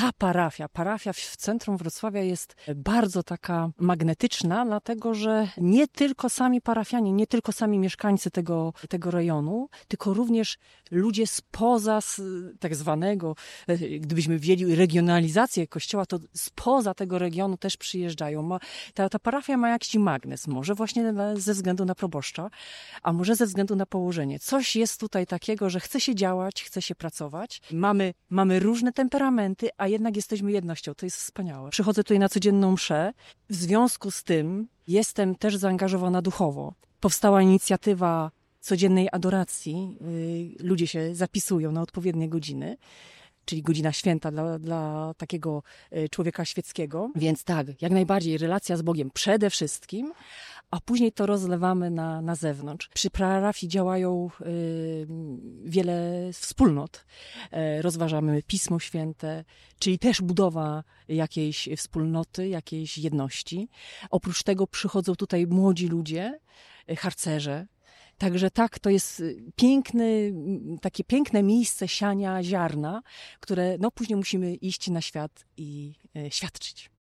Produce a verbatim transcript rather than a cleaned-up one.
ta parafia, parafia w centrum Wrocławia jest bardzo taka magnetyczna, dlatego że nie tylko sami parafianie, nie tylko sami mieszkańcy tego, tego rejonu, tylko również ludzie spoza tak zwanego, gdybyśmy wzięli regionalizację kościoła, to spoza tego regionu też przyjeżdżają. Ma, ta, ta parafia ma jakiś magnes, może właśnie ze względu na proboszcza, a może ze względu na położenie. Coś jest tutaj takiego, że chce się działać, chce się pracować. Mamy, mamy różne temperamenty, a jednak jesteśmy jednością. To jest wspaniałe. Przychodzę tutaj na codzienną mszę. W związku z tym jestem też zaangażowana duchowo. Powstała inicjatywa codziennej adoracji. Ludzie się zapisują na odpowiednie godziny, czyli godzina święta dla, dla takiego człowieka świeckiego. Więc tak, jak najbardziej relacja z Bogiem przede wszystkim, a później to rozlewamy na, na zewnątrz. Przy parafii działają y, wiele wspólnot. Y, rozważamy Pismo Święte, czyli też budowa jakiejś wspólnoty, jakiejś jedności. Oprócz tego przychodzą tutaj młodzi ludzie, y, harcerze. Także tak, to jest piękny, takie piękne miejsce siania ziarna, które no, później musimy iść na świat i y, świadczyć.